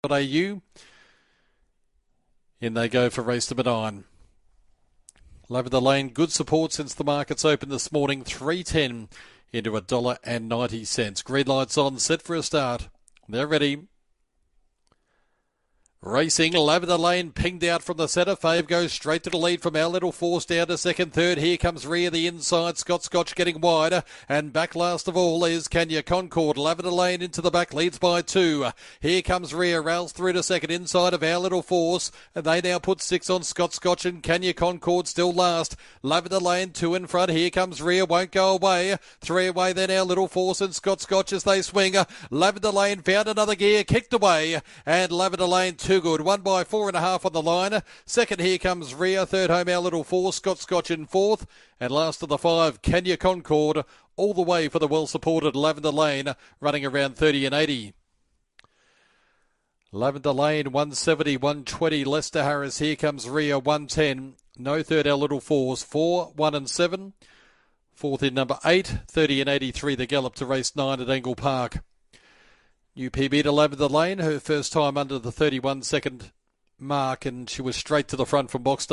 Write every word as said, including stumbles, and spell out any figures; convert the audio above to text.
A U. In they go for race number nine. Lavender Lane, good support since the markets opened this morning, three ten into a dollar and ninety cents. Green lights on, set for a start. They're ready. Racing, Lavender Lane pinged out from the centre. Fave goes straight to the lead from Our Little Force down to second, third. Here comes Rhea the inside. Scott Scotch getting wider. And back last of all is Kenya Concord. Lavender Lane into the back, leads by two. Here comes Rhea, rails through to second inside of Our Little Force. And they now put six on Scott Scotch and Kenya Concord still last. Lavender Lane two in front. Here comes Rhea, won't go away. Three away then Our Little Force and Scott Scotch as they swing. Lavender Lane found another gear, kicked away. And Lavender Lane two. Too good. One by four and a half on the line. Second, here comes Rhea. Third home, Our Little Force. Scott Scotch in fourth. And last of the five, Kenya Concord. All the way for the well-supported Lavender Lane, running around thirty and eighty. Lavender Lane, one seventy, one twenty. Lester Harris. Here comes Rhea, one ten. No third, Our Little Force. four, one and seven. Fourth in number eight. thirty and eighty-three, the gallop to race nine at Angle Park. New P B to Lavender Lane, her first time under the thirty-one second mark, and she was straight to the front from box